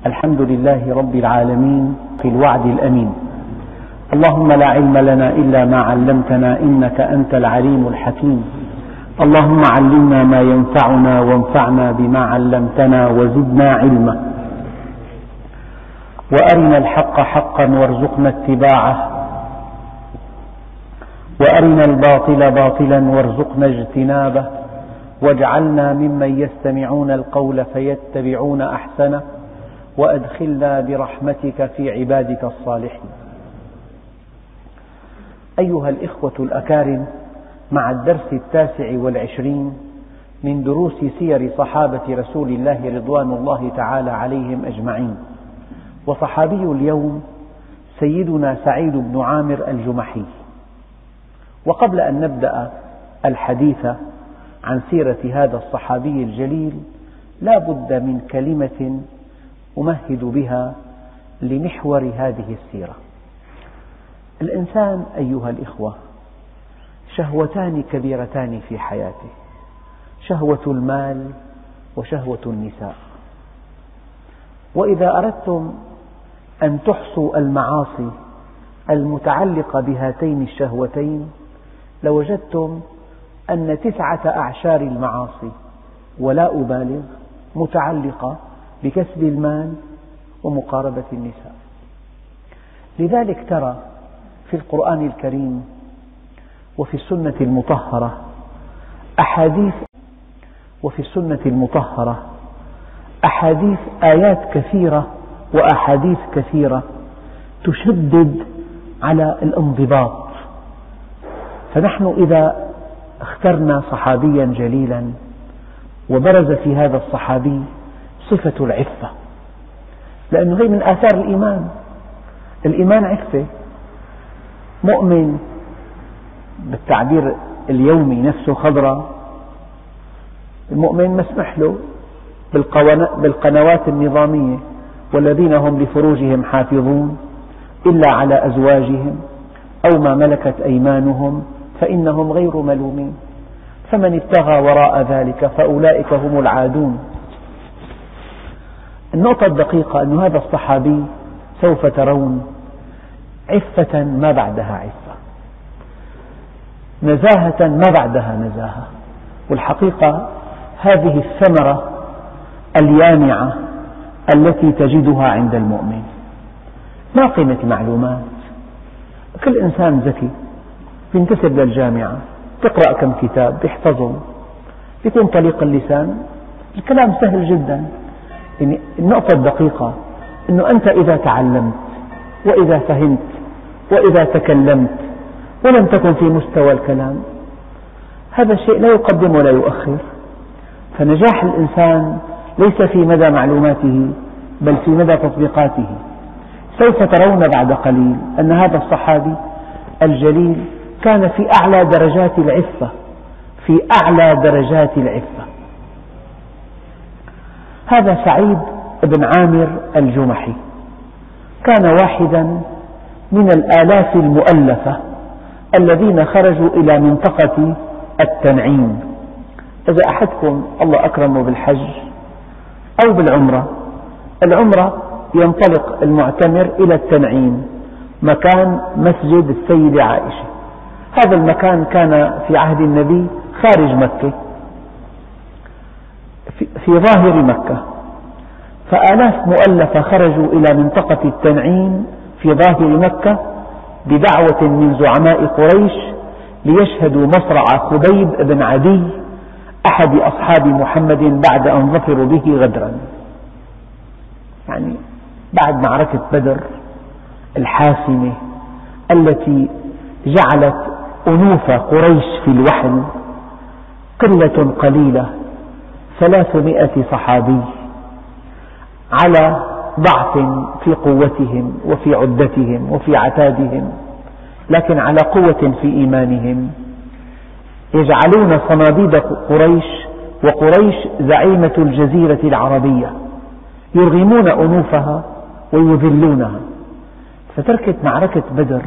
الحمد لله رب العالمين في الوعد الأمين. اللهم لا علم لنا إلا ما علمتنا إنك أنت العليم الحكيم. اللهم علمنا ما ينفعنا وانفعنا بما علمتنا وزدنا علما. وأرنا الحق حقا وارزقنا اتباعه، وأرنا الباطل باطلا وارزقنا اجتنابه، واجعلنا ممن يستمعون القول فيتبعون أحسنه، وأدخلنا برحمتك في عبادك الصالحين. أيها الإخوة الأكارم، مع الدرس 29 من دروس سير صحابة رسول الله رضوان الله تعالى عليهم أجمعين. وصحابي اليوم سيدنا سعيد بن عامر الجمحي. وقبل أن نبدأ الحديث عن سيرة هذا الصحابي الجليل لا بد من كلمة أمهد بها لمحور هذه السيرة. الإنسان أيها الإخوة شهوتان كبيرتان في حياته: شهوة المال وشهوة النساء. وإذا أردتم أن تحصوا المعاصي المتعلقة بهاتين الشهوتين لوجدتم أن 9 أعشار المعاصي، ولا أبالغ، متعلقة بكسب المال ومقاربة النساء. لذلك ترى في القرآن الكريم وفي السنة المطهرة أحاديث آيات كثيرة وأحاديث كثيرة تشدد على الانضباط. فنحن إذا اخترنا صحابيا جليلا وبرز في هذا الصحابي صفة العفة، لأنه هي من آثار الإيمان عفة. مؤمن بالتعبير اليومي نفسه خضرة، المؤمن مسمح له بالقنوات النظامية: والذين هم لفروجهم حافظون إلا على أزواجهم أو ما ملكت أيمانهم فإنهم غير ملومين، فمن ابتغى وراء ذلك فأولئك هم العادون. النقطة الدقيقة أن هذا الصحابي سوف ترون عفة ما بعدها عفة، نزاهة ما بعدها نزاهة. والحقيقة هذه الثمرة اليانعة التي تجدها عند المؤمن. ما قيمة المعلومات؟ كل إنسان ذكي ينتسب للجامعة، تقرأ كم كتاب يحفظهم، يكون طليق اللسان، الكلام سهل جدا. يعني النقطة الدقيقة أنه أنت إذا تعلمت وإذا فهمت وإذا تكلمت ولم تكن في مستوى الكلام، هذا الشيء لا يقدم ولا يؤخر. فنجاح الإنسان ليس في مدى معلوماته بل في مدى تطبيقاته. سوف ترون بعد قليل أن هذا الصحابي الجليل كان في أعلى درجات العفة. هذا سعيد بن عامر الجمحي كان واحدا من الآلاف المؤلفة الذين خرجوا إلى منطقة التنعيم. إذا أحدكم الله أكرمه بالحج أو بالعمرة، العمرة ينطلق المعتمر إلى التنعيم، مكان مسجد السيدة عائشة. هذا المكان كان في عهد النبي خارج مكة في ظاهر مكة، فآلاف مؤلفة خرجوا إلى منطقة التنعيم في ظاهر مكة بدعوة من زعماء قريش ليشهدوا مصرع خبيب بن عدي أحد أصحاب محمد بعد أن ظفروا به غدرا. يعني بعد معركة بدر الحاسمة التي جعلت أنوف قريش في الوحل قلة قليلة 300 صحابي على ضعف في قوتهم وفي عدتهم وفي عتادهم، لكن على قوة في إيمانهم، يجعلون صناديد قريش، وقريش زعيمة الجزيرة العربية، يرغمون أنوفها ويذلونها. فتركت معركة بدر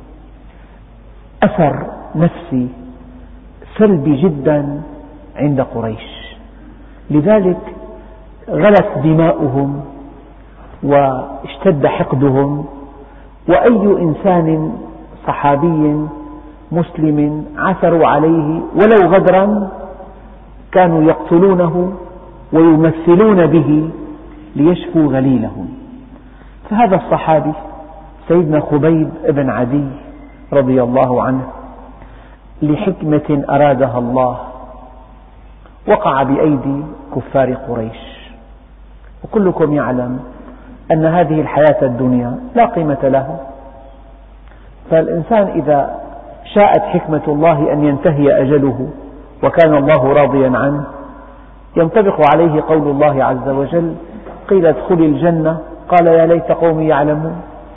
أثر نفسي سلبي جدا عند قريش، لذلك غلت دماؤهم واشتد حقدهم، وأي إنسان صحابي مسلم عثروا عليه ولو غدرا كانوا يقتلونه ويمثلون به ليشفوا غليلهم. فهذا الصحابي سيدنا خبيب بن عدي رضي الله عنه لحكمة أرادها الله وقع بأيدي كفار قريش، وكلكم يعلم أن هذه الحياة الدنيا لا قيمة له، فالإنسان إذا شاءت حكمة الله أن ينتهي أجله وكان الله راضيا عنه ينطبق عليه قول الله عز وجل: قيل ادخل الجنة قال يا ليت قومي يعلمون.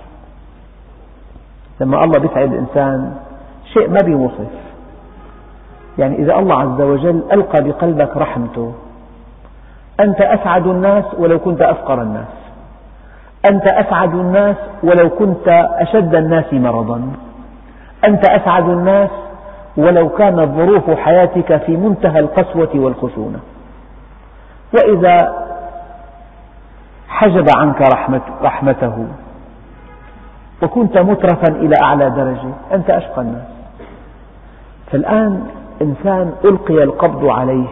لما الله بيسعد الإنسان شيء ما بيوصف، يعني إذا الله عز وجل ألقى بقلبك رحمته أنت أسعد الناس ولو كنت أفقر الناس، أنت أسعد الناس ولو كنت أشد الناس مرضا، أنت أسعد الناس ولو كانت ظروف حياتك في منتهى القسوة والخشونة. وإذا حجب عنك رحمته وكنت مترفا إلى أعلى درجة أنت أشقى الناس. فالآن إنسان ألقي القبض عليه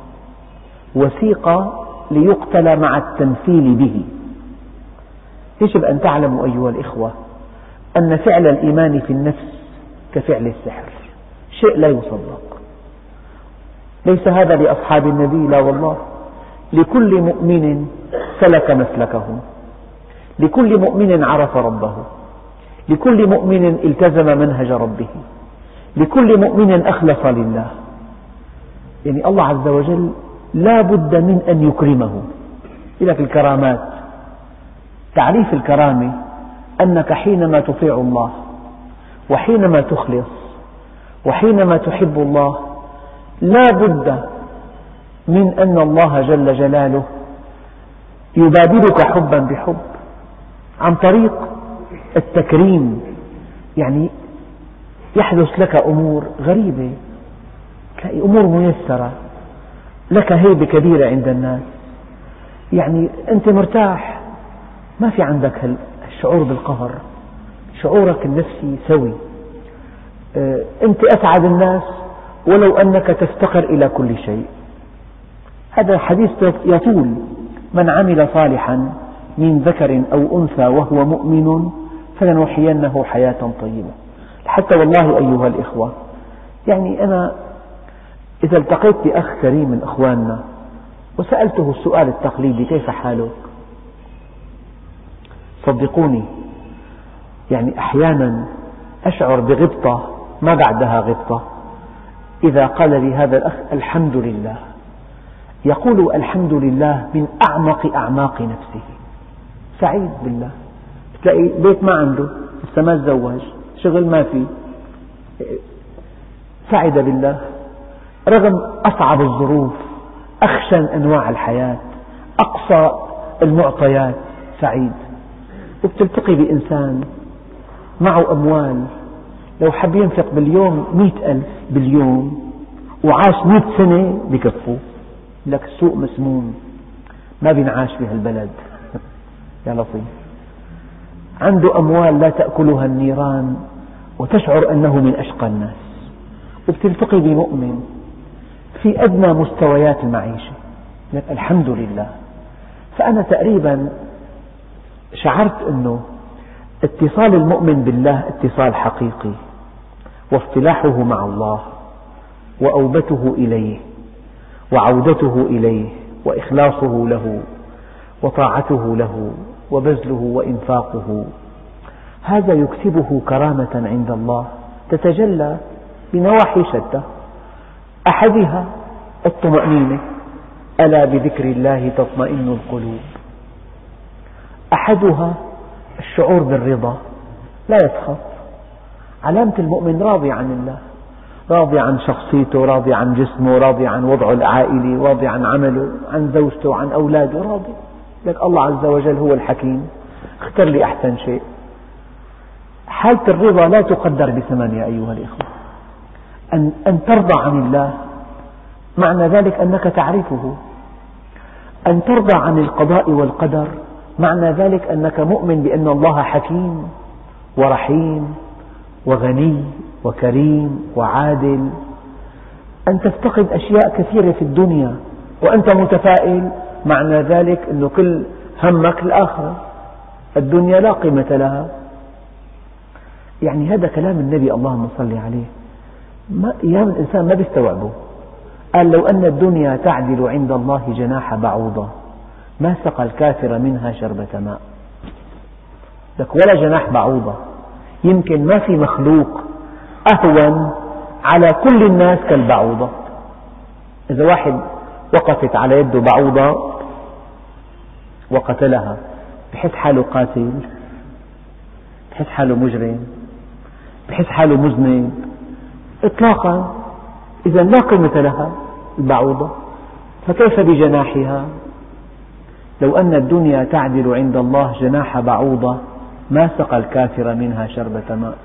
وسيق ليقتل مع التمثيل به. يجب أن تعلموا أيها الإخوة أن فعل الإيمان في النفس كفعل السحر، شيء لا يصدق. ليس هذا لأصحاب النبي، لا والله، لكل مؤمن سلك مسلكه، لكل مؤمن عرف ربه، لكل مؤمن التزم منهج ربه، لكل مؤمن أخلص لله. يعني الله عز وجل لا بد من أن يكرمه. لك الكرامات، تعريف الكرامة أنك حينما تطيع الله وحينما تخلص وحينما تحب الله لا بد من أن الله جل جلاله يبادلك حبا بحب عن طريق التكريم. يعني يحدث لك أمور غريبة، أمور ميسرة، لك هيبة كبيرة عند الناس، يعني أنت مرتاح، ما في عندك الشعور بالقهر، شعورك النفسي سوي، أنت أسعد الناس ولو أنك تفتقر إلى كل شيء. هذا الحديث يطول: من عمل صالحا من ذكر أو أنثى وهو مؤمن فلنحيينه حياة طيبة. حتى والله أيها الإخوة، يعني أنا إذا التقيت بأخ كريم من أخواننا وسألته السؤال التقليدي: كيف حالك؟ صدقوني يعني أحيانا أشعر بغبطة ما بعدها غبطة إذا قال لي هذا الأخ الحمد لله. يقول الحمد لله من أعمق أعماق نفسه، سعيد بالله. تلاقي بيت ما عنده، لسه ما تزوج، شغل ما في، سعد بالله رغم أصعب الظروف، أخشن أنواع الحياة، أقصى المعطيات، سعيد. وبتلتقي بإنسان معه أموال لو حب ينفق باليوم 100,000 باليوم وعاش 100 سنة بكفوه. لك السوق مسموم، ما بينعاش بهالبلد يا لطيف. عنده أموال لا تأكلها النيران وتشعر أنه من أشقى الناس. وبتلتقي بمؤمن في أدنى مستويات المعيشة، لك الحمد لله. فأنا تقريبا شعرت أنه اتصال المؤمن بالله اتصال حقيقي، واصطلاحه مع الله وأوبته إليه وعودته إليه وإخلاصه له وطاعته له وبذله وإنفاقه، هذا يكسبه كرامة عند الله تتجلى بنواحي شتى. أحدها الطمأنينة، ألا بذكر الله تطمئن القلوب. أحدها الشعور بالرضا، لا يسخط. علامة المؤمن راضي عن الله، راضي عن شخصيته، راضي عن جسمه، راضي عن وضعه العائلي، راضي عن عمله، عن زوجته، عن أولاده، راضي. لك الله عز وجل هو الحكيم، اختر لي أحسن شيء. حالة الرضا لا تقدر بثمن يا أيها الإخوة. أن ترضى عن الله معنى ذلك أنك تعرفه. أن ترضى عن القضاء والقدر معنى ذلك أنك مؤمن بأن الله حكيم ورحيم وغني وكريم وعادل. أن تفتقد أشياء كثيرة في الدنيا وأنت متفائل، معنى ذلك أن كل همك الآخرة، الدنيا لا قيمة لها. يعني هذا كلام النبي اللهم صل عليه، أيام الإنسان ما بيستوعبه. قال لو أن الدنيا تعدل عند الله جناح بعوضة ما سقى الكافر منها شربة ماء. لك ولا جناح بعوضة، يمكن ما في مخلوق أهون على كل الناس كالبعوضة. إذا واحد وقفت على يده بعوضة وقتلها بحس حاله قاتل، بحس حاله مجرم، بحس حاله مذنب إطلاقا. إذا لا قيمة لها البعوضة، فكيف بجناحها؟ لو أن الدنيا تعدل عند الله جناح بعوضة ما سقى الكافر منها شربة ماء.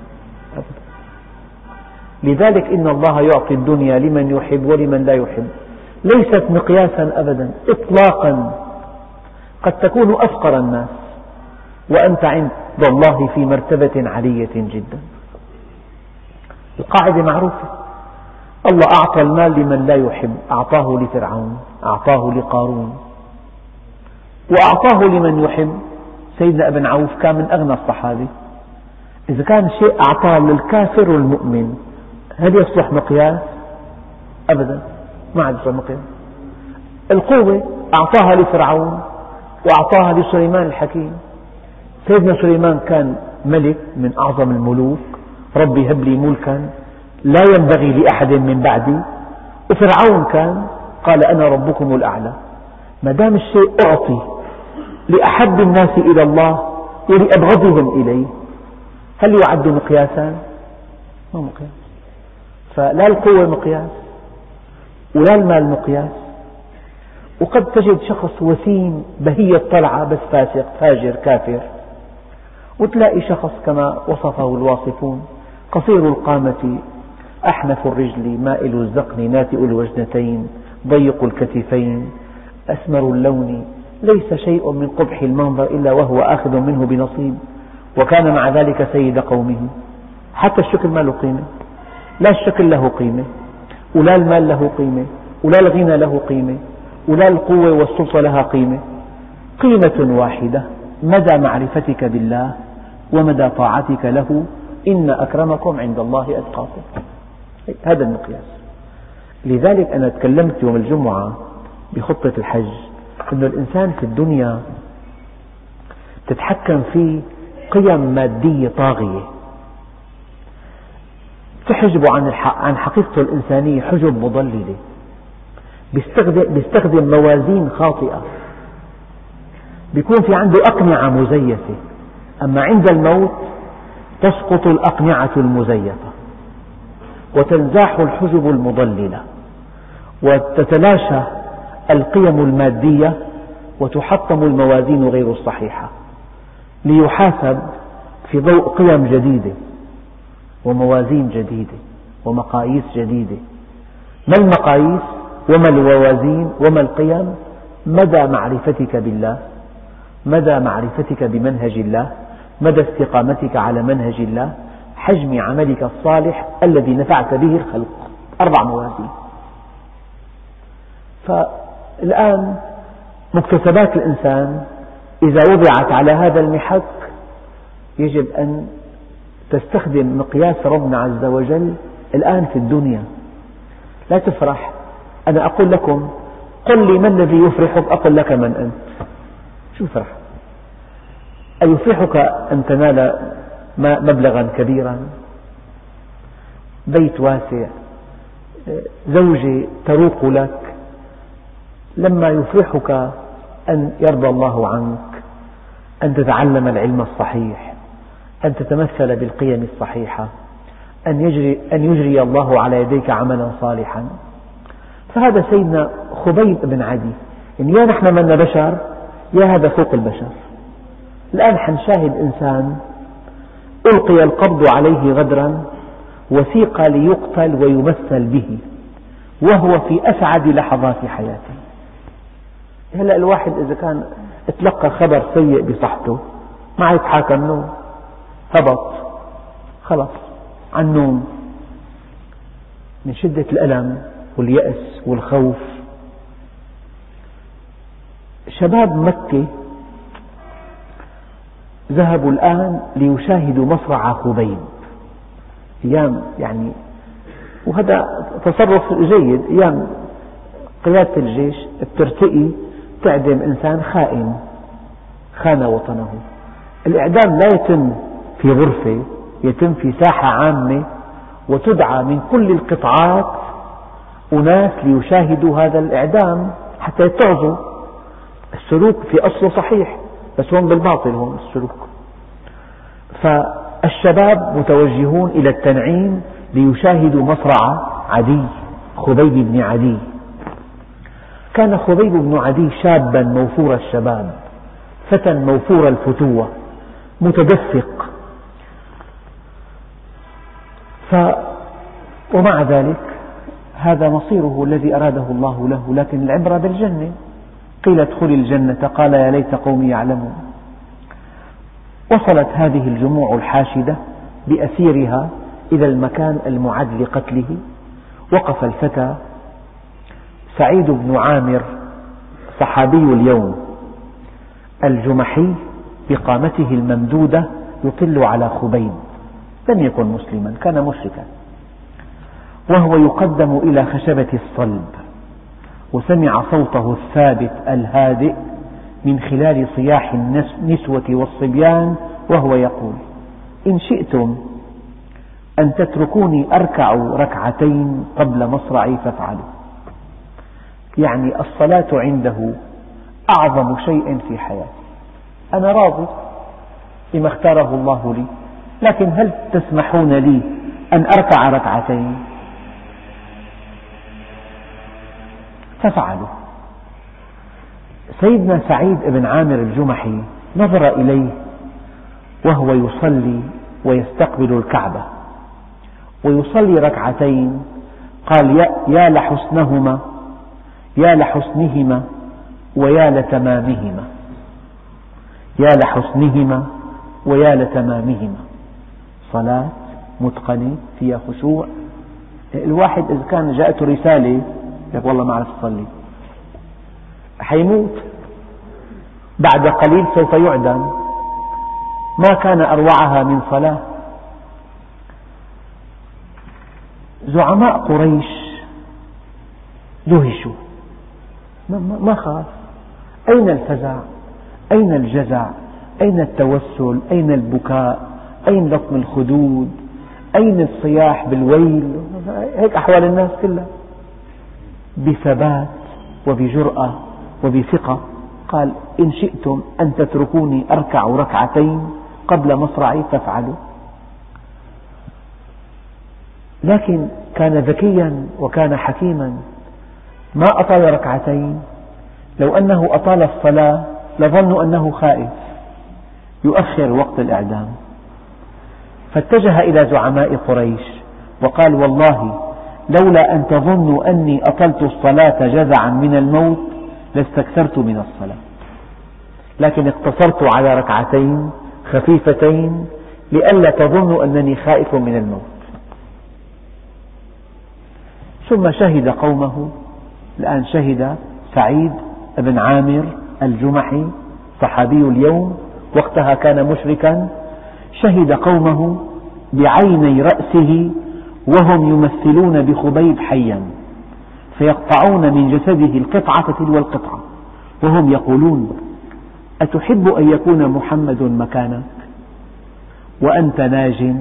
لذلك إن الله يعطي الدنيا لمن يحب ولمن لا يحب، ليست مقياسا أبدا إطلاقا. قد تكون أفقر الناس وأنت عند الله في مرتبة عالية جدا. القاعدة معروفة، الله أعطى المال لمن لا يحب، أعطاه لفرعون، أعطاه لقارون، وأعطاه لمن يحب. سيدنا ابن عوف كان من أغنى الصحابة. إذا كان شيء أعطاه للكافر والمؤمن، هل يصلح مقياس؟ أبدا، ما عاد يصلح مقياس. القوة أعطاها لفرعون وأعطاها لسليمان الحكيم. سيدنا سليمان كان ملك من أعظم الملوك، ربي هب لي ملكا لا ينبغي لأحد من بعدي. وفرعون كان قال أنا ربكم الأعلى. ما دام الشيء أعطي لأحب الناس إلى الله ولأبغضهم إليه، هل يعد مقياسا؟ ما مقياس. فلا القوة مقياس ولا المال مقياس. وقد تجد شخص وسيم بهي الطلعة بس فاسق فاجر كافر، وتلاقي شخص كما وصفه الواصفون قصير القامة أحنف الرجل مائل الذقن ناتئ الوجنتين ضيق الكتفين أسمر اللون ليس شيء من قبح المنظر إلا وهو آخذ منه بنصيب، وكان مع ذلك سيد قومه. حتى الشكل ما له قيمة، لا الشكل له قيمة ولا المال له قيمة ولا الغنى له قيمة ولا القوة والسلطة لها قيمة. قيمة واحدة، مدى معرفتك بالله ومدى طاعتك له. إن أكرمكم عند الله أتقاكم، هذا المقياس. لذلك أنا تكلمت يوم الجمعة بخطة الحج أن الإنسان في الدنيا تتحكم فيه قيم مادية طاغية تحجب عن حقيقته الإنسانية حجب مضللة. بيستخدم موازين خاطئة، بيكون في عنده أقنعة مزيفة، أما عند الموت تسقط الأقنعة المزيفة وتنزاح الحجب المضللة وتتلاشى القيم المادية وتحطم الموازين غير الصحيحة، ليحاسب في ضوء قيم جديدة وموازين جديدة ومقاييس جديدة. ما المقاييس وما الموازين وما القيم؟ مدى معرفتك بالله، مدى معرفتك بمنهج الله، مدى استقامتك على منهج الله، حجم عملك الصالح الذي نفعت به الخلق. 4 موازين. فالآن مكتسبات الإنسان إذا وضعت على هذا المحك يجب أن تستخدم مقياس ربنا عز وجل الآن في الدنيا. لا تفرح. أنا أقول لكم قل لي ما الذي يفرحك، أقول لك من أنت. شو فرح؟ أيفرحك أن تنال مبلغا كبيرا، بيت واسع، زوجة تروق لك؟ لما يفرحك أن يرضى الله عنك، أن تتعلم العلم الصحيح، أن تتمثل بالقيم الصحيحة، أن يجري الله على يديك عملا صالحا. فهذا سيدنا خبيب بن عدي، يعني يا نحن منا بشر يا هذا فوق البشر. الآن حنشاهد إنسان ألقي القبض عليه غدرا وسيق ليقتل ويمثل به وهو في أسعد لحظات حياته. هلأ الواحد إذا كان تلقى خبر سيء بصحته ما يتحاكى النوم، هبط خلص عن النوم من شدة الألم واليأس والخوف. شباب مكة ذهبوا الآن ليشاهدوا مصرع خبيب، أيام يعني، وهذا تصرف جيد، أيام قيادة الجيش بترتقي تعدم إنسان خائن خان وطنه. الإعدام لا يتم في غرفة، يتم في ساحة عامة، وتدعى من كل القطاعات أناس ليشاهدوا هذا الإعدام حتى يتعظوا. السلوك في أصله صحيح، بس هون بالباطل هون السلوك. فالشباب متوجهون إلى التنعيم ليشاهدوا مصرع عدي، خبيب بن عدي. كان خبيب بن عدي شابا موفور الشباب، فتى موفور الفتوة، متدفق. ومع ذلك هذا مصيره الذي أراده الله له، لكن العبرة بالجنة. قيل ادخل الجنة قال يا ليت قومي يعلمون. وصلت هذه الجموع الحاشدة بأسيرها إلى المكان المعد لقتله. وقف الفتى سعيد بن عامر صحابي اليوم الجمحي بقامته الممدودة يطل على خبيب، لم يكن مسلما، كان مشركا، وهو يقدم إلى خشبة الصلب، وسمع صوته الثابت الهادئ من خلال صياح النسوة والصبيان وهو يقول: إن شئتم أن تتركوني أركع ركعتين قبل مصرعي فافعلوا. يعني الصلاة عنده أعظم شيء في حياتي، أنا راضي بما اختاره الله لي، لكن هل تسمحون لي أن أركع ركعتين؟ ففعلوا. سيدنا سعيد بن عامر الجمحي نظر إليه وهو يصلي ويستقبل الكعبة ويصلي ركعتين، قال: يا لحسنهما، يا لحسنهما ويا لتمامهما، يا لحسنهما ويا لتمامهما. صلاة متقنة فيها خشوع. الواحد إذا كان جاءته رسالة يقول والله ما أعرف أصلي، حيموت بعد قليل، سوف يعدم. ما كان أروعها من صلاة. زعماء قريش دهشوا، ما خاف. أين الفزع؟ أين الجزع؟ أين التوسل؟ أين البكاء؟ أين لطم الخدود؟ أين الصياح بالويل؟ هيك أحوال الناس كلها. بثبات وبجرأة وبثقة قال: إن شئتم أن تتركوني أركع ركعتين قبل مصرعي فافعلوا. لكن كان ذكيا وكان حكيما، ما أطال ركعتين. لو أنه أطال الصلاة لظنوا أنه خائف، يؤخر وقت الإعدام. فاتجه إلى زعماء قريش وقال: والله لولا أن تظنوا أني أطلت الصلاة جزعا من الموت لاستكثرت من الصلاة، لكن اقتصرت على ركعتين خفيفتين لئلا تظنوا أنني خائف من الموت. ثم شهد قومه. الآن شهد سعيد بن عامر الجمحي صحابي اليوم، وقتها كان مشركا، شهد قومه بعيني رأسه وهم يمثلون بخبيب حيا، فيقطعون من جسده القطعة تلو القطعة وهم يقولون: أتحب أن يكون محمد مكانك وأنت ناج؟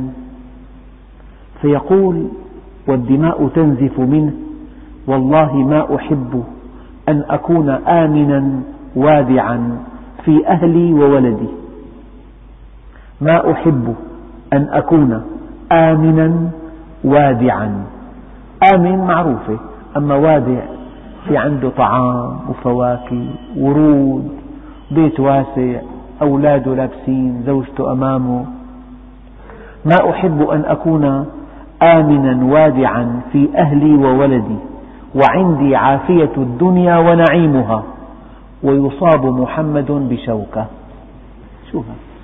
فيقول والدماء تنزف منه: والله ما أحب أن أكون آمنا وادعا في أهلي وولدي. ما أحب أن أكون آمنا وادعا. آمن معروفة، أما وادع في عنده طعام وفواكه ورود، بيت واسع، أولاده لابسين، زوجته أمامه. ما أحب أن أكون آمنا وادعا في أهلي وولدي وعندي عافية الدنيا ونعيمها ويصاب محمد بشوكة. شوف،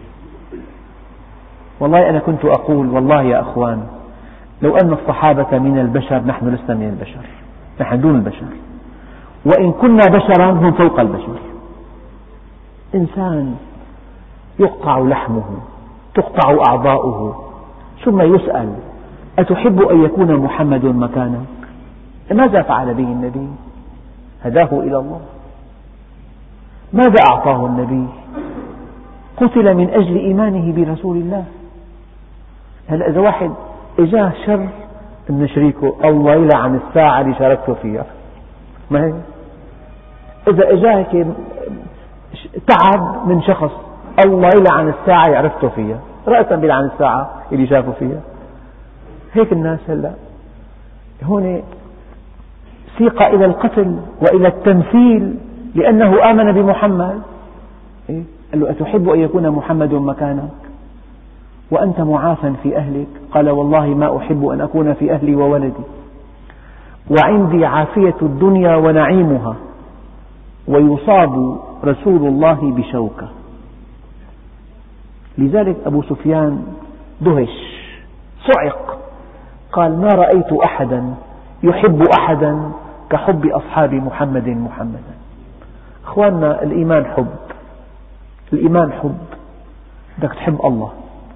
والله أنا كنت أقول والله يا أخوان، لو أن الصحابة من البشر نحن لسنا من البشر، نحن دون البشر، وإن كنا بشرا هم فوق البشر. إنسان يقطع لحمه، تقطع أعضاؤه، ثم يسأل: أتحب أن يكون محمد مكانك؟ ماذا فعل به النبي؟ هداه إلى الله. ماذا أعطاه النبي؟ قتل من أجل إيمانه برسول الله. هلأ إذا واحد إجاه شر من شريكه، الله يلعن الساعة اللي شاركته فيها، ما هي؟ إذا إجاه تعب من شخص، الله يلعن الساعة اللي عرفته فيها، رأسا بيلعن الساعة اللي شافه فيها. هيك الناس هلأ هون سيق إلى القتل وإلى التمثيل لأنه آمن بمحمد. قال له: أتحب أن يكون محمد مكانك وأنت معافى في أهلك؟ قال: والله ما أحب أن أكون في أهلي وولدي، وعندي عافية الدنيا ونعيمها، ويصاب رسول الله بشوكة. لذلك أبو سفيان دهش، صعق، قال: ما رأيت أحدا يحب أحدا كحب أصحاب محمد محمدا. أخواننا، الإيمان حب، الإيمان حب، بدك تحب الله.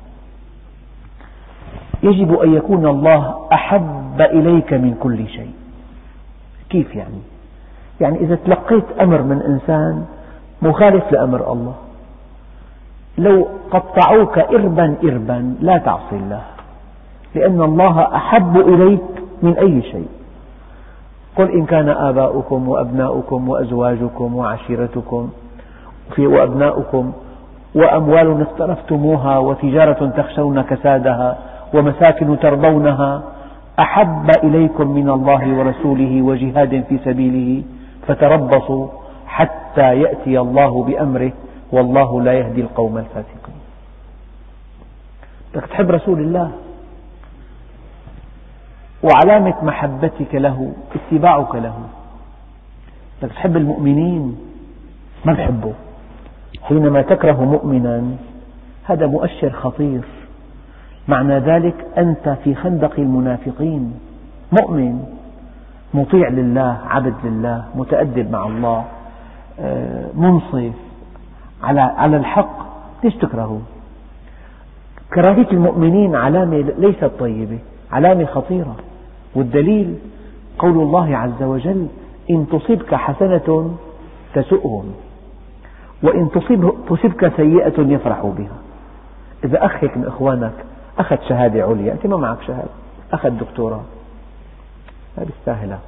يجب أن يكون الله أحب إليك من كل شيء. كيف يعني؟ يعني إذا تلقيت أمر من إنسان مخالف لأمر الله، لو قطعوك إربا إربا لا تعصي الله، لأن الله أحب إليك من أي شيء. قل إن كان آباؤكم وأبناؤكم وأزواجكم وعشيرتكم وأبناؤكم وأموال اقترفتموها وتجارة تخشون كسادها ومساكن ترضونها أحب إليكم من الله ورسوله وجهاد في سبيله فتربصوا حتى يأتي الله بأمره والله لا يهدي القوم الفاسقين. بدك تحب رسول الله، وعلامة محبتك له اتباعك له. بدك تحب المؤمنين، ما تحبه. حينما تكره مؤمنا هذا مؤشر خطير، معنى ذلك أنت في خندق المنافقين. مؤمن مطيع لله، عبد لله، متأدب مع الله، منصف على الحق، ليش تكرهه؟ كراهية المؤمنين علامة ليست طيبة، علامة خطيرة. والدليل قول الله عز وجل: إن تصبك حسنة تسؤهم وإن تصبك سيئة يفرحوا بها. إذا أخ من إخوانك أخذ شهادة عليا، أنت ما معك شهادة، أخذ دكتوراه، لا بيستاهلها،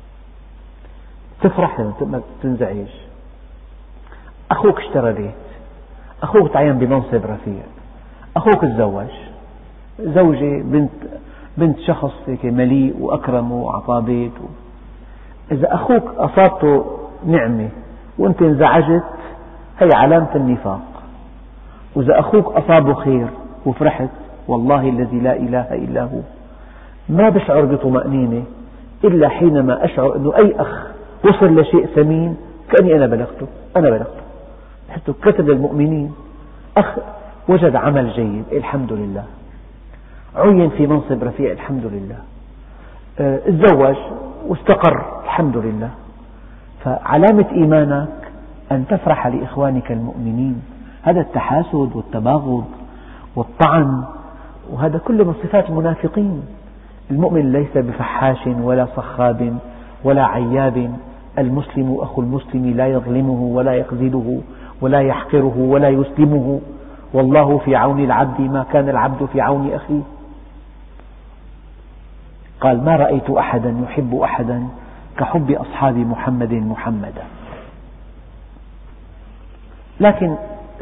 تفرح لما تنزعج. أخوك اشترى بيت، أخوك تعين بمنصب رفيع، أخوك تزوج زوجة بنت شخص هيك مليء وأكرم وأعطاه بيت. إذا أخوك أصابته نعمة وأنت انزعجت، هي علامة النفاق. وإذا أخوك أصابه خير وفرحت، والله الذي لا إله إلا هو ما بشعر بطمأنينة إلا حينما أشعر أنه أي أخ وصل لشيء ثمين كأني أنا بلغته. حتى كتب المؤمنين: أخ وجد عمل جيد، الحمد لله، عين في منصب رفيع، الحمد لله، تزوج واستقر، الحمد لله. فعلامة إيمانك أن تفرح لإخوانك المؤمنين. هذا التحاسد والتباغض والطعن، وهذا كله من صفات المنافقين. المؤمن ليس بفحاش ولا صخاب ولا عياب، المسلم أخو المسلم لا يظلمه ولا يخذله ولا يحقره ولا يسلمه، والله في عون العبد ما كان العبد في عون أخيه. قال: ما رأيت أحدا يحب أحدا كحب أصحاب محمد محمدا. لكن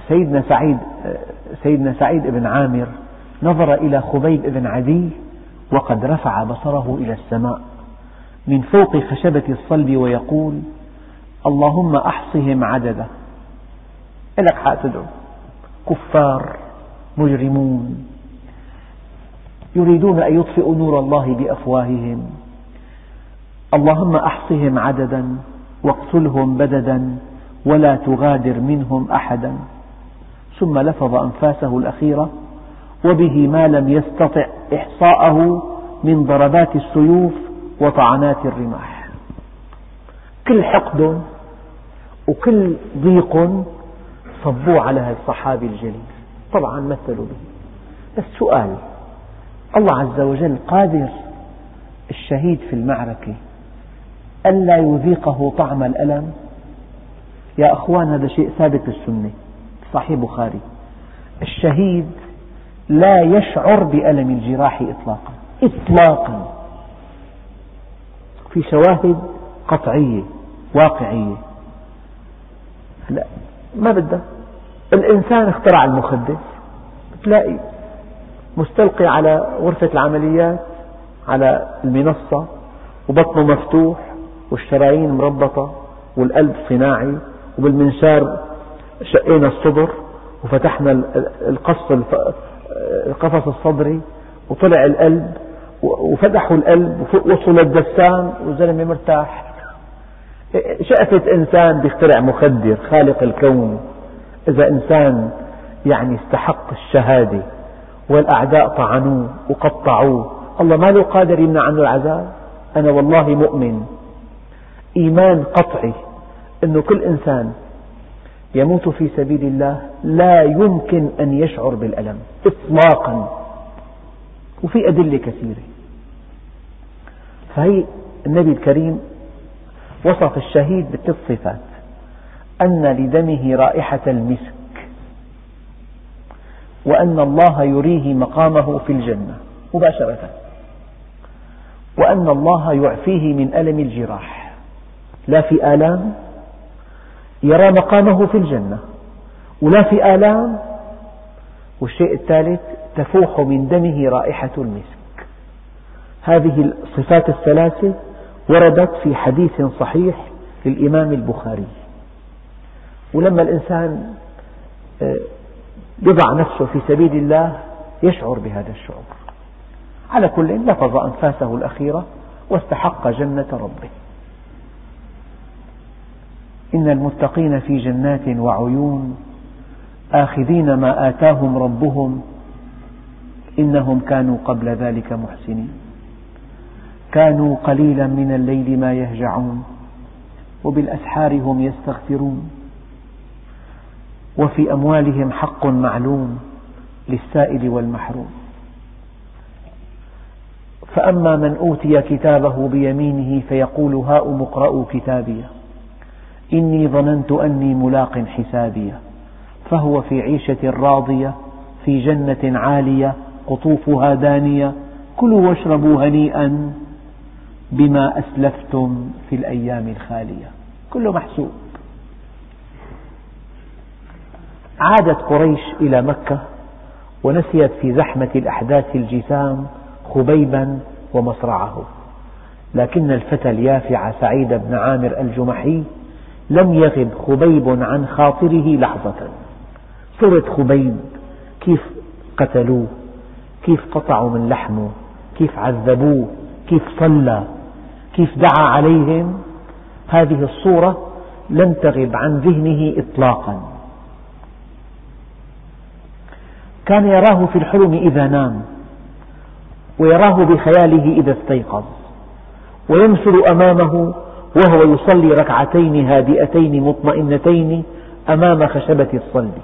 سيدنا سعيد بن عامر نظر إلى خبيب بن عدي وقد رفع بصره إلى السماء من فوق خشبة الصلب ويقول: اللهم أحصهم عددا. لك حق تدعو، كفار مجرمون يريدون أن يطفئوا نور الله بأفواههم، اللهم أحصهم عددا واقتلهم بددا ولا تغادر منهم أحدا، ثم لفظ أنفاسه الأخيرة: وبه ما لم يستطع إحصاءه من ضربات السيوف وطعنات الرماح. كل حقد وكل ضيق صبوه على هذا الصحابي الجليل، طبعا مثلوا به. بس سؤال: الله عز وجل قادر الشهيد في المعركة ألا يذيقه طعم الألم؟ يا أخوان، هذا شيء ثابت بالسنة، صحيح بخاري. الشهيد لا يشعر بألم الجراح إطلاقا إطلاقا. في شواهد قطعية واقعية. لا، ما بدك. الإنسان اخترع المخدر، تلاقي مستلقي على غرفة العمليات على المنصة وبطنه مفتوح والشرايين مربطة والقلب صناعي، وبالمنشار شقينا الصدر وفتحنا القفص الصدري وطلع القلب وفتحوا القلب ووصل الدسام والزلمة مرتاح. شقفة إنسان بيخترع مخدر، خالق الكون. إذا إنسان يعني استحق الشهادة والأعداء طعنوه وقطعوه، الله ما له قادر يمنع عنه العذاب؟ أنا والله مؤمن إيمان قطعي أنه كل إنسان يموت في سبيل الله لا يمكن أن يشعر بالألم إطلاقا، وفي أدلة كثيرة. فهي النبي الكريم وصف الشهيد بثلاث صفات: أن لدمه رائحة المسك، وأن الله يريه مقامه في الجنة مباشرة، وأن الله يعفيه من ألم الجراح، لا في آلام، يرى مقامه في الجنة ولا في آلام. والشيء الثالث: تفوح من دمه رائحة المسك. هذه الصفات الثلاثة وردت في حديث صحيح للإمام البخاري. ولما الإنسان يضع نفسه في سبيل الله يشعر بهذا الشعور. على كل، لفظ أنفاسه الأخيرة واستحق جنة ربه. إن المتقين في جنات وعيون آخذين ما آتاهم ربهم إنهم كانوا قبل ذلك محسنين، كانوا قليلا من الليل ما يهجعون وبالأسحار هم يستغفرون، وفي أموالهم حق معلوم للسائل والمحروم. فأما من أوتي كتابه بيمينه فيقول هاؤم اقرءوا كتابيه إني ظننت أني ملاق حسابيه فهو في عيشة راضية في جنة عالية قطوفها دانية كلوا واشربوا هنيئا بما أسلفتم في الأيام الخالية. كله محسوب. عادت قريش إلى مكة ونسيت في زحمة الأحداث الجسام خبيبا ومصرعه، لكن الفتى اليافع سعيد بن عامر الجمحي لم يغب خبيب عن خاطره لحظة. صورة خبيب، كيف قتلوه، كيف قطعوا من لحمه، كيف عذبوه، كيف صلى، كيف دعا عليهم، هذه الصورة لم تغب عن ذهنه إطلاقا. كان يراه في الحلم إذا نام، ويراه بخياله إذا استيقظ، ويمثل أمامه وهو يصلي ركعتين هادئتين مطمئنتين أمام خشبة الصلب،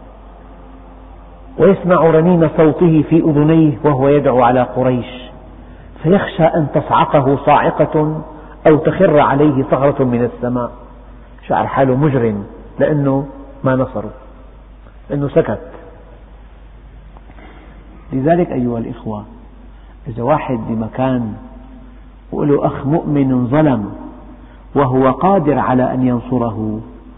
ويسمع رنين صوته في أذنيه وهو يدعو على قريش، فيخشى أن تصعقه صاعقة أو تخر عليه صخرة من السماء. شعر حاله مجرم لأنه ما نصره، لأنه سكت. لذلك أيها الإخوة، إذا واحد بمكان وله أخ مؤمن ظلم وهو قادر على أن ينصره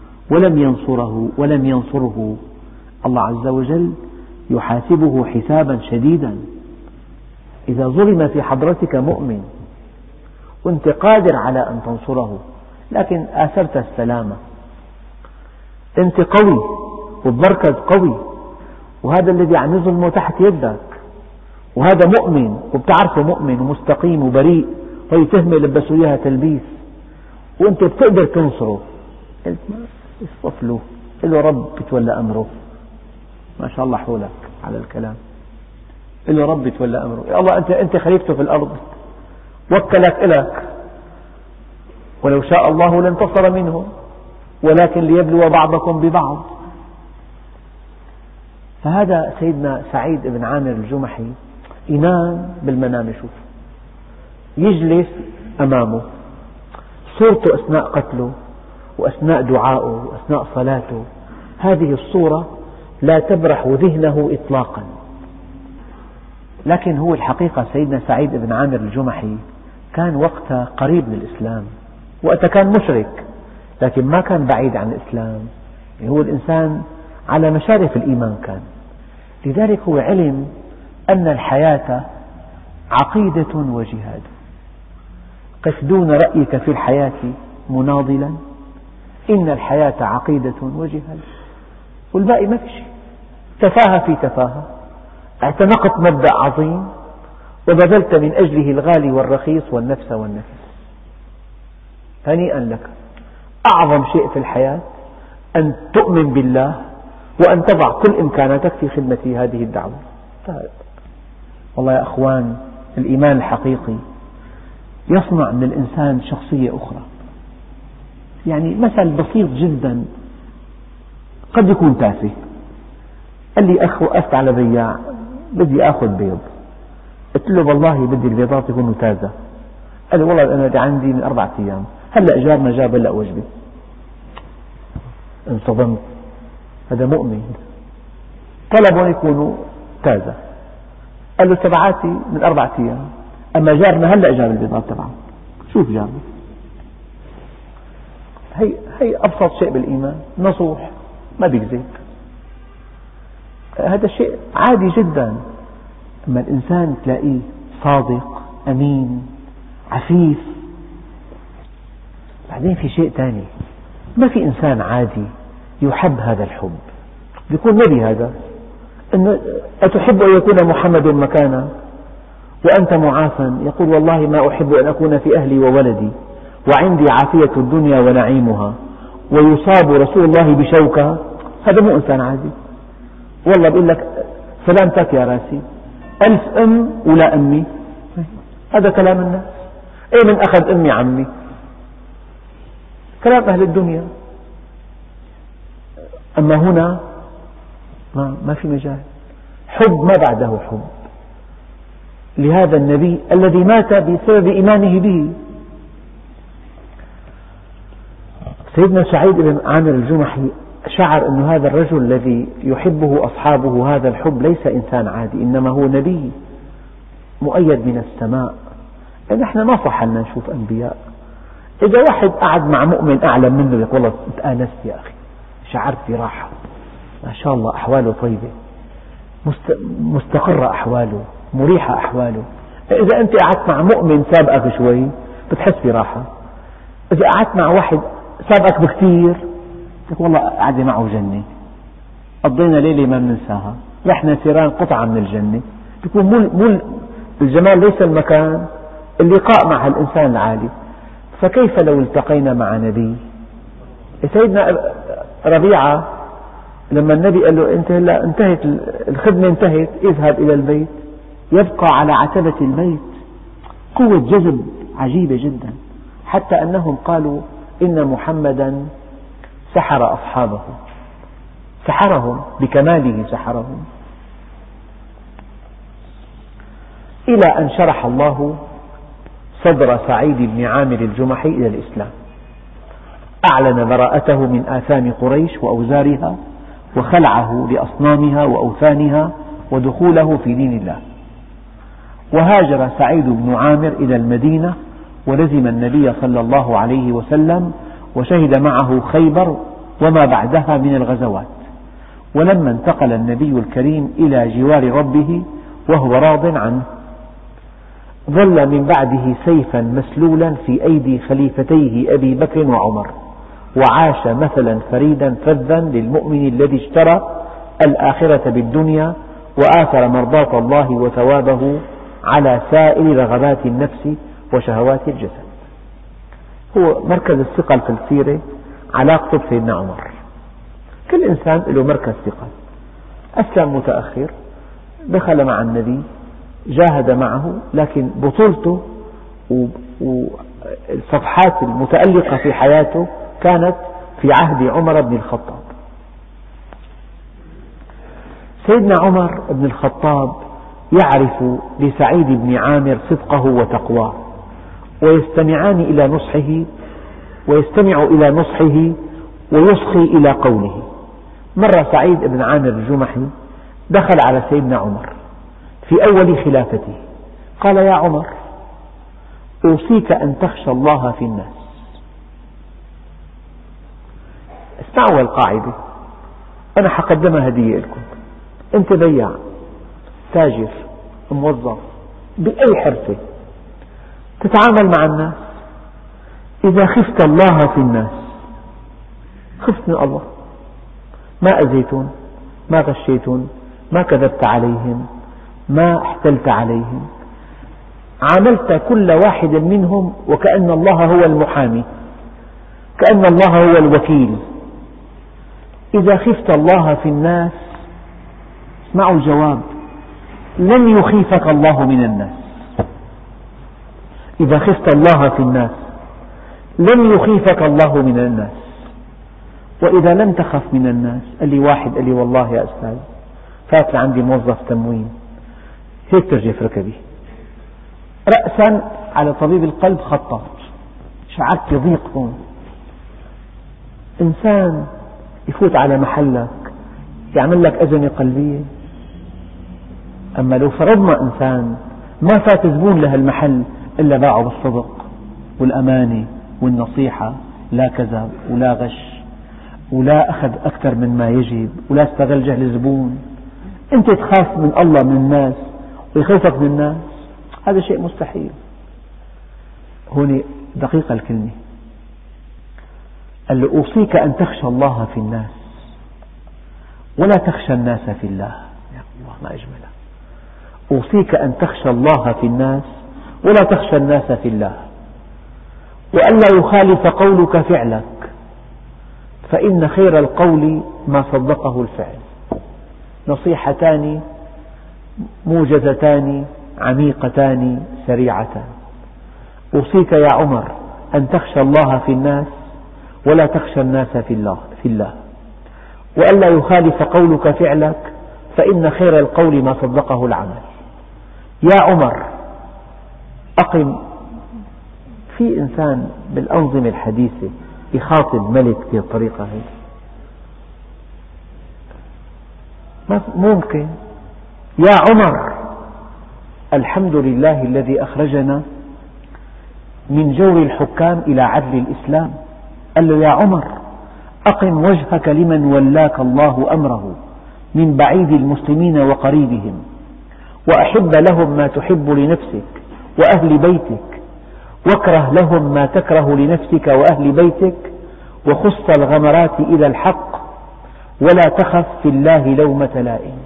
ولم ينصره، الله عز وجل يحاسبه حسابا شديدا. إذا ظلم في حضرتك مؤمن وأنت قادر على أن تنصره لكن آثرت السلامة، أنت قوي والمركز قوي، وهذا الذي عم يظلمه تحت يدك، وهذا مؤمن وبتعرفه مؤمن ومستقيم وبريء، وهي تهمة لبسوا إياها تلبيس، وأنت بتقدر تنصره، يصف له، قل له رب يتولى أمره. ما شاء الله حولك على الكلام. قل له رب يتولى أمره. يا الله أنت خليفته في الأرض، وكلك إلك، ولو شاء الله لانتصر منهم ولكن ليبلو بعضكم ببعض. فهذا سيدنا سعيد بن عامر الجمحي ينام بالمنام يشوف، يجلس أمامه صورته أثناء قتله وأثناء دعائه وأثناء صلاته. هذه الصورة لا تبرح ذهنه إطلاقا. لكن هو الحقيقة سيدنا سعيد بن عامر الجمحي كان وقتها قريب من الإسلام، وقتها كان مشرك لكن ما كان بعيد عن الإسلام، هو الإنسان على مشارف الإيمان كان. لذلك هو علم أن الحياة عقيدة وجهاد. قف دون رأيك في الحياة مناضلا، إن الحياة عقيدة وجهاد، والباقي ما في شيء. تفاهة في تفاهة، اعتنقت مبدأ عظيم وبذلت من أجله الغالي والرخيص والنفس والنفس، هنيئا لك. أعظم شيء في الحياة أن تؤمن بالله وأن تضع كل إمكاناتك في خدمة هذه الدعوة. والله يا أخوان، الإيمان الحقيقي يصنع من الإنسان شخصية أخرى. يعني مثل بسيط جدا قد يكون تافه. قال لي أخ وقفت على بياع بدي أخذ بيض، قلت له والله بدي البيضات يكونوا تازة. قال لي والله أنا عندي من 4 أيام، هلأ جارنا جاب هلأ وجبة. انصدمت، هذا مؤمن طلبهم يكونوا تازة. قال له تبعاتي من 4 أيام، أما جارنا هلأ جاب البيضات تبعه. شوف جارنا، هي أبسط شيء بالإيمان، نصوح ما بيكذب، هذا شيء عادي جدا. أما الإنسان تلاقيه صادق أمين عفيف. بعدين في شيء ثاني، ما في إنسان عادي يحب هذا الحب، يكون نبي هذا، إنه أتحب أن يكون محمد مكانا وأنت معافى؟ يقول والله ما أحب أن أكون في أهلي وولدي وعندي عافية الدنيا ونعيمها ويصاب رسول الله بشوكة. هذا مو إنسان عادي. والله بقول لك سلامتك يا راسي، 1000 أم ولا أمي، هذا كلام الناس. إيه من أخذ أمي عمي، كلام أهل الدنيا. أما هنا ما في مجال، حب ما بعده حب لهذا النبي الذي مات بسبب إيمانه به. سيدنا سعيد بن عامر الجمحي شعر أن هذا الرجل الذي يحبه أصحابه هذا الحب ليس إنسان عادي، إنما هو نبي مؤيد من السماء. نحن ما صح لنا نشوف أنبياء. إذا واحد قعد مع مؤمن أعلم منه يقول والله تآنست يا أخي، شعرت براحة، ما شاء الله أحواله طيبة، مستقرة أحواله، مريحة أحواله. إذا أنت قعدت مع مؤمن سابقك شوي بتحس براحة. إذا قعدت مع واحد سابقك بكثير تقول والله قعدة معه جنة، قضينا ليلة ما بننساها، رحنا سيران قطعة من الجنة. يكون مو الجمال ليس المكان، اللقاء مع الإنسان العالي. فكيف لو التقينا مع نبي؟ سيدنا ربيعة لما النبي قال له أنت هلا انتهت الخدمة، انتهت، اذهب إلى البيت، يبقى على عتبة البيت. قوة جذب عجيبة جدا، حتى أنهم قالوا إن محمدا سحر أصحابه، سحرهم بكماله، سحرهم. إلى أن شرح الله صدر سعيد بن عامر الجمحي إلى الإسلام، أعلن براءته من آثام قريش وأوزارها وخلعه لأصنامها وأوثانها ودخوله في دين الله. وهاجر سعيد بن عامر إلى المدينة ولزم النبي صلى الله عليه وسلم وشهد معه خيبر وما بعدها من الغزوات. ولما انتقل النبي الكريم إلى جوار ربه وهو راض عنه، ظل من بعده سيفا مسلولا في أيدي خليفتيه أبي بكر وعمر، وعاش مثلا فريدا فذا للمؤمن الذي اشترى الآخرة بالدنيا وآثر مرضاة الله وثوابه على سائر رغبات النفس وشهوات الجسد. هو مركز الثقل في السيرة علاقته بسيدنا عمر. كل إنسان له مركز ثقة. أسلم متأخر، دخل مع النبي، جاهد معه، لكن بطولته والصفحات المتألقة في حياته كانت في عهد عمر بن الخطاب. سيدنا عمر بن الخطاب يعرف لسعيد بن عامر صدقه وتقواه، ويستمع إلى نصحه ويصغي إلى قوله. مرة سعيد بن عامر الجمحي دخل على سيدنا عمر في أول خلافته، قال: يا عمر، أوصيك أن تخشى الله في الناس. اسمعوا القاعدة، أنا حقدمها هدية لكم. أنت بياع، تاجر، موظف، بأي حرفة تتعامل مع الناس، إذا خفت الله في الناس، خفت من الله، ما أذيتهم، ما غشيتهم، ما كذبت عليهم، ما احتلت عليهم، عاملت كل واحد منهم وكأن الله هو المحامي، كأن الله هو الوكيل. إذا خفت الله في الناس، اسمعوا الجواب، لن يخيفك الله من الناس. إذا خفت الله في الناس لن يخيفك الله من الناس. وإذا لم تخف من الناس، قال لي واحد قال لي: والله يا أستاذ، فات لعندي موظف تموين، هيك ترجف ركبي، رأسا على طبيب القلب خطط، شعرت بضيق هون. إنسان يفوت على محلك يعمل لك أزمة قلبية. أما لو فرضنا إنسان ما فات زبون لهالمحل إلا باعه بالصدق والأمانة والنصيحة، لا كذب ولا غش ولا أخذ أكثر من ما يجب ولا استغل جهل الزبون، أنت تخاف من الله من الناس ويخافك من الناس؟ هذا شيء مستحيل. هون دقيقة الكلمة، قال له: أوصيك أن تخشى الله في الناس ولا تخشى الناس في الله. يا الله ما أجمله. أوصيك أن تخشى الله في الناس ولا تخشى الناس في الله، وألا يخالف قولك فعلك، فإن خير القول ما صدقه الفعل. نصيحتان موجزتان عميقتان سريعتان. أوصيك يا عمر أن تخشى الله في الناس ولا تخشى الناس في الله، وألا يخالف قولك فعلك، فإن خير القول ما صدقه العمل. يا عمر، أقم. في إنسان بالأنظمة الحديثة يخاطب ملك بهالطريقة هي؟ ممكن. يا عمر، الحمد لله الذي أخرجنا من جور الحكام إلى عدل الإسلام. قال له: يا عمر، أقم وجهك لمن ولاك الله أمره من بعيد المسلمين وقريبهم، وأحب لهم ما تحب لنفسك وأهل بيتك، واكره لهم ما تكره لنفسك وأهل بيتك، وخص الغمرات إلى الحق، ولا تخف في الله لومة لائم.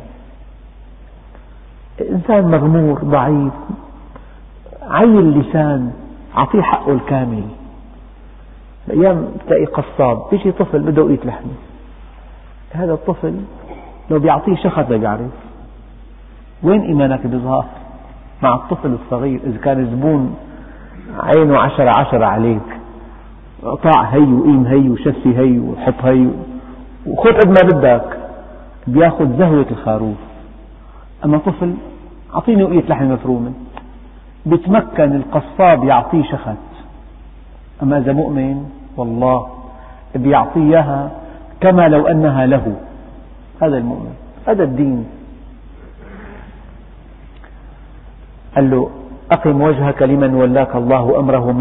إنسان مغمور ضعيف عيل لسان، أعطيه حقه الكامل. أيام تلاقي قصاب بيجي طفل بده يقيت لحمه، هذا الطفل لو بيعطيه شخص لا بيعرف وين إيمانك بيظهر مع الطفل الصغير. إذا كان الزبون عينه 10 عليك، طاع هي وقيم هي وشفي هي وحط هي وخذ قد ما بدك، بياخذ زهوة الخروف. أما طفل أعطيني وقية لحم مفرومة، بيتمكن القصاب يعطيه شخص. أما إذا مؤمن والله بيعطيها كما لو أنها له. هذا المؤمن، هذا الدين. قال له: أقم وجهك لمن ولاك الله أمره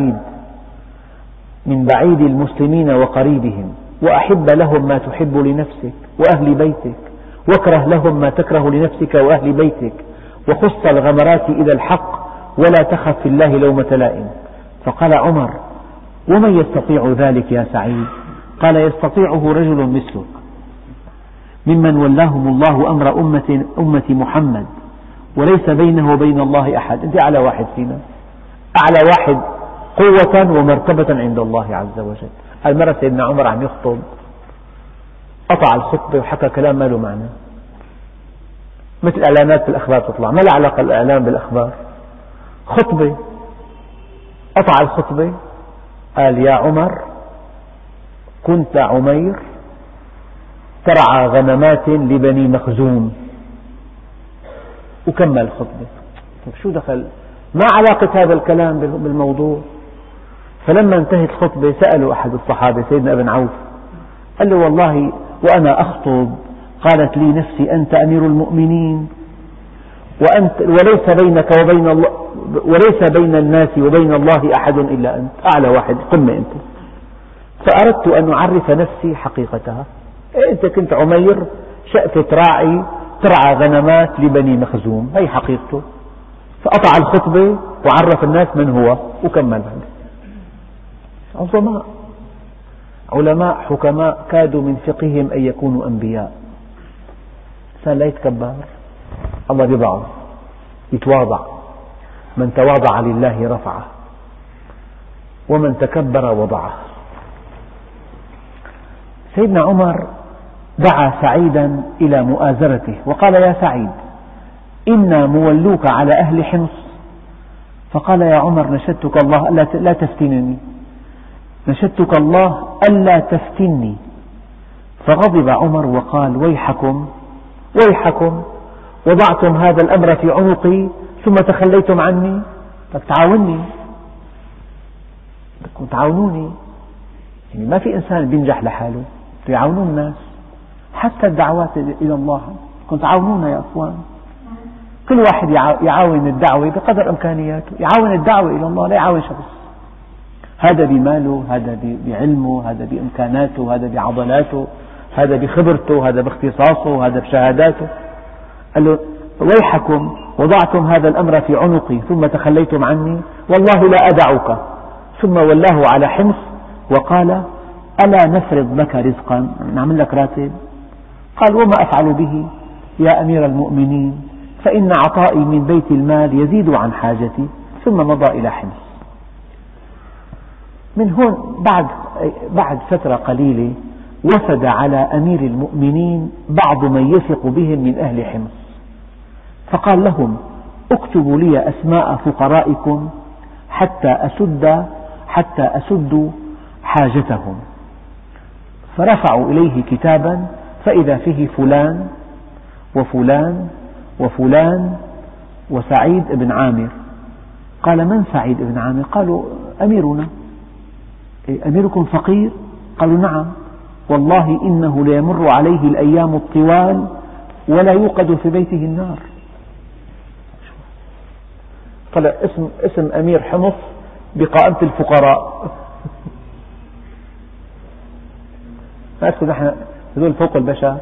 من بعيد المسلمين وقريبهم، وأحب لهم ما تحب لنفسك وأهل بيتك، واكره لهم ما تكره لنفسك وأهل بيتك، وخص الغمرات إلى الحق، ولا تخف في الله لومة لائم. فقال عمر: ومن يستطيع ذلك يا سعيد؟ قال: يستطيعه رجل مثلك ممن ولاهم الله أمر أمة محمد، وليس بينه وبين الله أحد. أنت أعلى واحد فينا، أعلى واحد قوة ومرتبة عند الله عز وجل. المرة سيدنا عمر عم يخطب، قطع الخطبة وحكى كلام ما له معنى، مثل إعلانات بالأخبار تطلع، ما لها علاقة الإعلان بالأخبار، خطبة، قطع الخطبة، قال: يا عمر، كنت عمير ترعى غنمات لبني مخزوم، وكمل الخطبة. طيب شو دخل؟ ما علاقة هذا الكلام بالموضوع؟ فلما انتهت الخطبة سألوا أحد الصحابة سيدنا ابن عوف، قال له: والله وأنا أخطب قالت لي نفسي أنت أمير المؤمنين، وليس بينك وبين الله، وليس بين الناس وبين الله أحد إلا أنت، أعلى واحد، قمة أنت، فأردت أن أعرف نفسي حقيقتها. أنت كنت عمير شأفة راعي ترعى غنمات لبني مخزوم، هي حقيقته. فقطع الخطبة وعرف الناس من هو وكمل. عظماء، علماء، حكماء، كادوا من فقههم أن يكونوا أنبياء. إنسان لا يتكبر، الله يضعه، يتواضع. من تواضع لله رفعه، ومن تكبر وضعه. سيدنا عمر دعا سعيدا إلى مؤازرته وقال: يا سعيد، إنا مولوك على أهل حمص. فقال: يا عمر، نشدتك الله لا تفتنني، نشدتك الله ألا تفتني. فغضب عمر وقال: ويحكم ويحكم، وضعتم هذا الأمر في عنقي ثم تخليتم عني. تعاوني، بدكم تعاونوني، يعني ما في إنسان بينجح لحاله، يعاونون الناس، حتى الدعوات إلى الله، بدكم تعاونونا يا أخوان. كل واحد يعاون الدعوة بقدر إمكانياته، يعاون الدعوة إلى الله، لا يعاون شخص، هذا بماله، هذا بعلمه، هذا بإمكاناته، هذا بعضلاته، هذا بخبرته، هذا باختصاصه، هذا بشهاداته. قال له: ويحكم، وضعتم هذا الأمر في عنقي ثم تخليتم عني، والله لا أدعك. ثم ولاه على حمص وقال: ألا نفرض لك رزقا، نعمل لك راتب؟ قال: وما أفعل به يا أمير المؤمنين، فإن عطائي من بيت المال يزيد عن حاجتي. ثم مضى إلى حمص. من هون بعد فترة قليلة وفد على أمير المؤمنين بعض من يثق بهم من أهل حمص، فقال لهم: اكتبوا لي أسماء فقرائكم حتى أسد حاجتهم. فرفعوا إليه كتابا فإذا فيه فلان وفلان وفلان وسعيد بن عامر. قال: من سعيد بن عامر؟ قالوا: أميرنا. أميركم فقير؟ قالوا: نعم، والله إنه ليمر عليه الأيام الطوال ولا يوقد في بيته النار. طلع اسم أمير حمص بقائمة الفقراء. نحن هذول فوق البشر.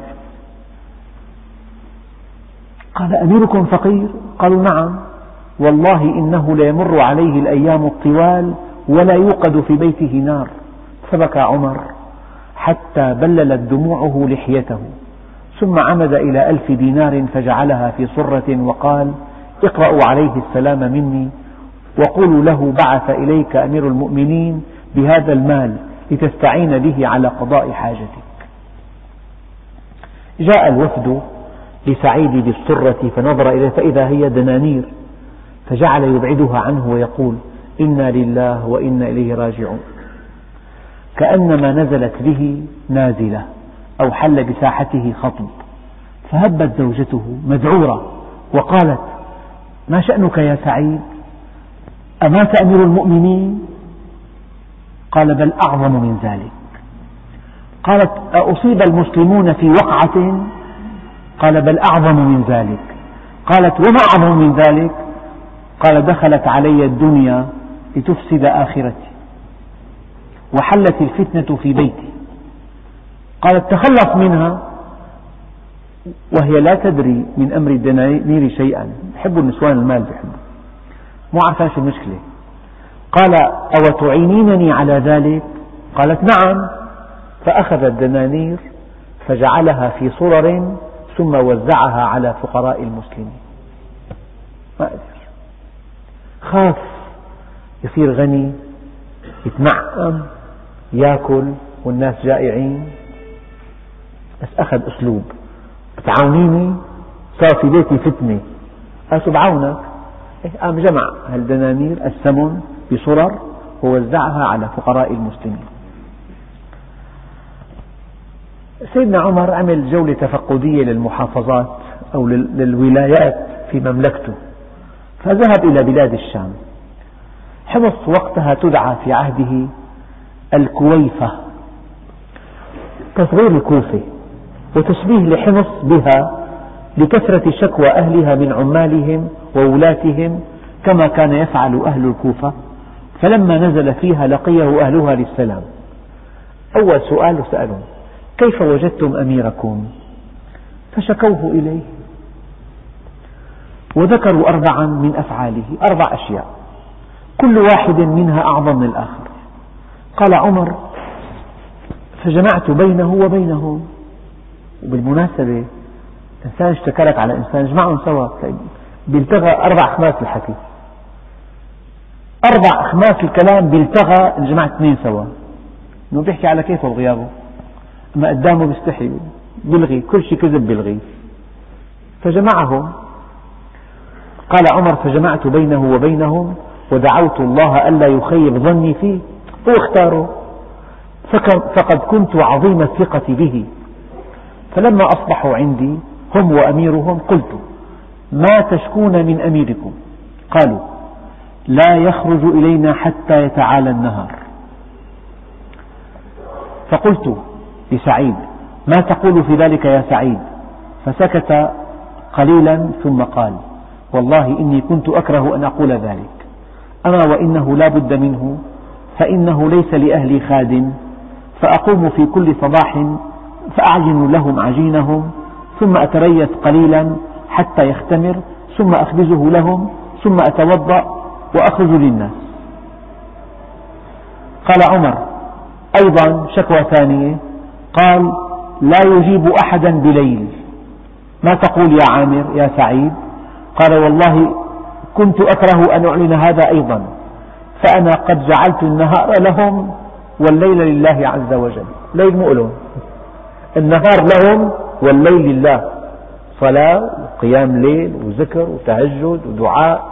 قال: أميركم فقير؟ قالوا: نعم، والله إنه ليمر عليه الأيام الطوال ولا يوقد في بيته نار. فبكى عمر حتى بللت دموعه لحيته، ثم عمد إلى 1000 دينار فجعلها في صرة وقال: اقرأوا عليه السلام مني، وقولوا له بعث إليك أمير المؤمنين بهذا المال لتستعين به على قضاء حاجتك. جاء الوفد لسعيد بالصرة فنظر إليه فإذا هي دنانير، فجعل يبعدها عنه ويقول: إنا لله وإنا إليه راجعون. كأنما نزلت به نازلة أو حل بساحته خطب. فهبت زوجته مذعورة وقالت: ما شأنك يا سعيد؟ أمات أمير المؤمنين؟ قال: بل أعظم من ذلك. قالت: أصيب المسلمون في وقعة؟ قال: بل أعظم من ذلك. قالت: وما أعظم من ذلك؟ قال: دخلت علي الدنيا لتفسد آخرتي، وحلت الفتنة في بيتي. قالت: تخلص منها. وهي لا تدري من أمر الدنانير شيئا، يحبوا النسوان المال، بيحبوا، مو عارفة شو المشكلة. قال: أو تعينينني على ذلك؟ قالت: نعم. فأخذ الدنانير فجعلها في صرر ثم وزعها على فقراء المسلمين. ما قدر، خاف يصير غني يتنعم يأكل والناس جائعين. بس أخذ أسلوب، بتعاونيني صار في بيتي فتنة، قال بعونك. قام جمع هالدنانير الثمن بصرر ووزعها على فقراء المسلمين. سيدنا عمر عمل جولة تفقدية للمحافظات أو للولايات في مملكته، فذهب إلى بلاد الشام. حمص وقتها تدعى في عهده الكويفة، تصغير الكوفة، وتشبيه لحمص بها لكثرة شكوى أهلها من عمالهم وولاتهم كما كان يفعل أهل الكوفة. فلما نزل فيها لقيه أهلها للسلام. أول سؤال سألهم: كيف وجدتم أميركم؟ فشكوه إليه وذكروا 4 من أفعاله، 4 أشياء كل واحد منها أعظم من الآخر. قال عمر: فجمعت بينه وبينهم. وبالمناسبة إنسان اشتكى لك على إنسان، اجمعهم سوا، بيلتغى 4 أخماس الحكي، 4 أخماس الكلام بيلتغى إن جمعت 2 سوا، إنه بيحكي على كيفه بغيابه، أما قدامه بيستحي بيلغي كل شيء، كذب بيلغي. فجمعهم. قال عمر: فجمعت بينه وبينهم ودعوت الله ألا يخيب ظني فيه، هو اختاره، فقد كنت عظيم الثقة به. فلما أصبحوا عندي هم وأميرهم قلت: ما تشكون من أميركم؟ قالوا: لا يخرج إلينا حتى يتعالى النهار. فقلت لسعيد: ما تقول في ذلك يا سعيد؟ فسكت قليلا ثم قال: والله إني كنت أكره أن أقول ذلك، أما وإنه لا بد منه، فإنه ليس لأهلي خادم، فأقوم في كل صباح فأعجن لهم عجينهم، ثم أتريث قليلا حتى يختمر، ثم أخبزه لهم، ثم أتوضأ وأخرج للناس. قال عمر: أيضا شكوى ثانية. قال: لا يجيب أحدا بليل. ما تقول يا عامر يا سعيد؟ قال: والله كنت أكره أن أعلن هذا أيضا، فأنا قد جعلت النهار لهم والليل لله عز وجل. ليل مؤلم، النهار لهم والليل لله، صلاة وقيام ليل وذكر وتهجد ودعاء.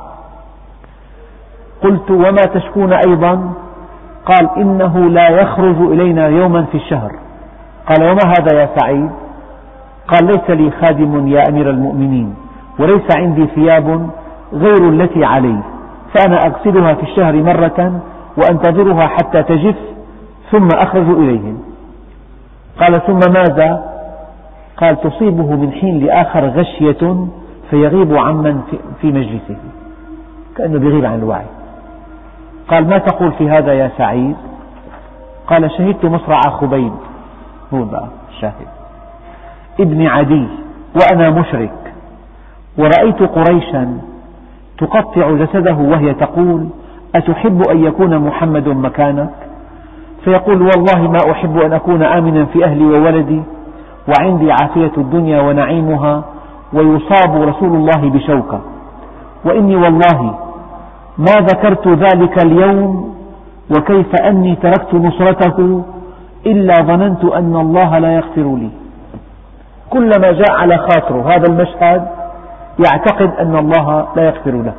قلت: وما تشكون أيضا؟ قال: إنه لا يخرج إلينا يوما في الشهر. قال: وما هذا يا سعيد؟ قال: ليس لي خادم يا أمير المؤمنين، وليس عندي ثياب غير التي علي، فأنا أغسلها في الشهر مرة وأنتظرها حتى تجف ثم أخرج إليهم. قال: ثم ماذا؟ قال: تصيبه من حين لآخر غشية فيغيب عمن في مجلسه، كأنه يغيب عن الوعي. قال: ما تقول في هذا يا سعيد؟ قال: شهدت مصرع خبيب، هو بقى الشاهد، ابن عدي وأنا مشرك، ورأيت قريشا تقطع جسده وهي تقول: أتحب أن يكون محمد مكانك؟ فيقول: والله ما أحب أن أكون آمنا في أهلي وولدي وعندي عافية الدنيا ونعيمها، ويصاب رسول الله بشوكة، وإني والله ما ذكرت ذلك اليوم وكيف أني تركت نصرته إلا ظننت أن الله لا يغفر لي. كلما جاء على خاطره هذا المشهد يعتقد أن الله لا يغفر له.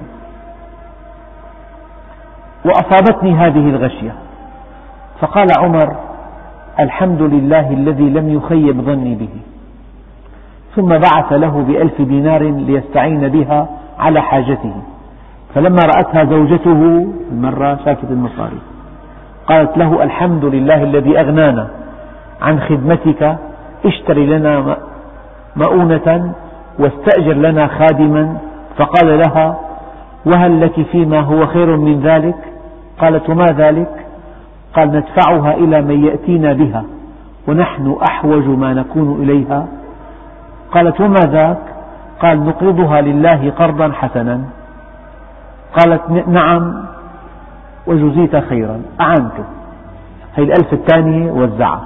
وأصابتني هذه الغشية. فقال عمر: الحمد لله الذي لم يخيب ظني به. ثم بعث له ب1000 دينار ليستعين بها على حاجته. فلما رأتها زوجته المرة شافت المصاري، قالت له: الحمد لله الذي أغنانا عن خدمتك، اشتري لنا مؤونة واستأجر لنا خادما. فقال لها: وهل لك فيما هو خير من ذلك؟ قالت: وما ذلك؟ قال: ندفعها إلى من يأتينا بها ونحن أحوج ما نكون إليها. قالت: وما ذاك؟ قال: نقرضها لله قرضا حسنا. قالت: نعم وجزيت خيرا، أعنته. هي 1000 الثانية وزعها،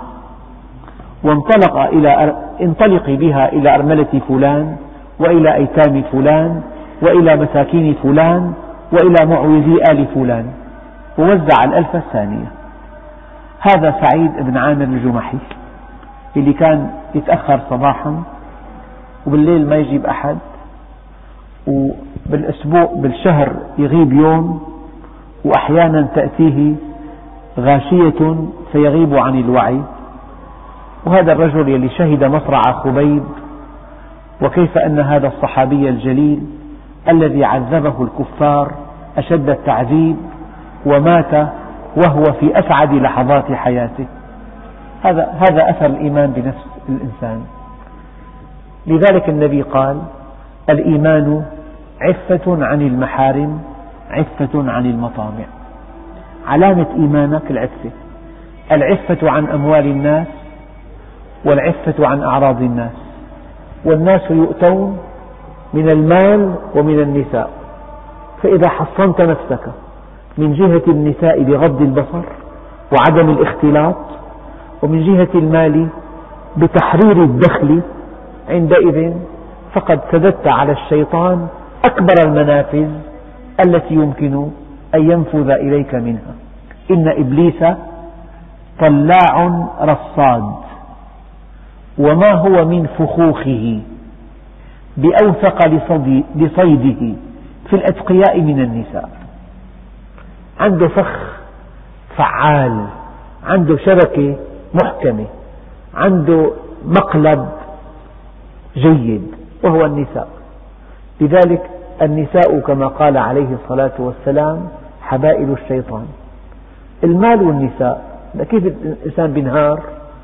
انطلقي بها إلى أرملة فلان وإلى أيتام فلان وإلى مساكين فلان وإلى معوزي آل فلان، ووزع 1000 الثانية. هذا سعيد بن عامر الجمحي اللي كان يتأخر صباحا وبالليل ما يجيب أحد، وبالأسبوع بالشهر يغيب يوم، وأحيانا تأتيه غاشية فيغيب عن الوعي. وهذا الرجل الذي شهد مصرع خبيب، وكيف أن هذا الصحابي الجليل الذي عذبه الكفار أشد التعذيب ومات وهو في أسعد لحظات حياته. هذا أثر الإيمان بنفس الإنسان. لذلك النبي قال: الإيمان عفة عن المحارم، عفة عن المطامع. علامة إيمانك العفة عن أموال الناس، والعفة عن أعراض الناس. والناس يؤتون من المال ومن النساء، فإذا حصنت نفسك من جهة النساء بغض البصر وعدم الاختلاط، ومن جهة المال بتحرير الدخل، عندئذ فقد سددت على الشيطان أكبر المنافذ التي يمكن أن ينفذ إليك منها. إن إبليس طلاع رصاد، وما هو من فخوخه بأوثق لصيده في الأتقياء من النساء. عنده فخ فعال، عنده شبكة محكمة، عنده مقلب جيد، وهو النساء. لذلك النساء كما قال عليه الصلاة والسلام حبائل الشيطان. المال والنساء، كيف الإنسان بينهار؟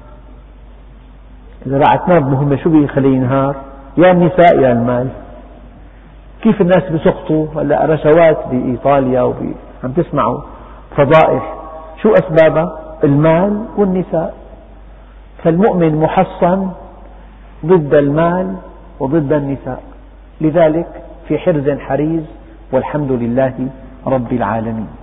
إذا بعت نار مهمة شو بيخليه ينهار؟ يا النساء يا المال. كيف الناس بيسقطوا هلا رشوات بإيطاليا عم تسمعوا فضائح، شو أسبابها؟ المال والنساء. فالمؤمن محصن ضد المال وضد النساء، لذلك في حرز حريز، والحمد لله رب العالمين.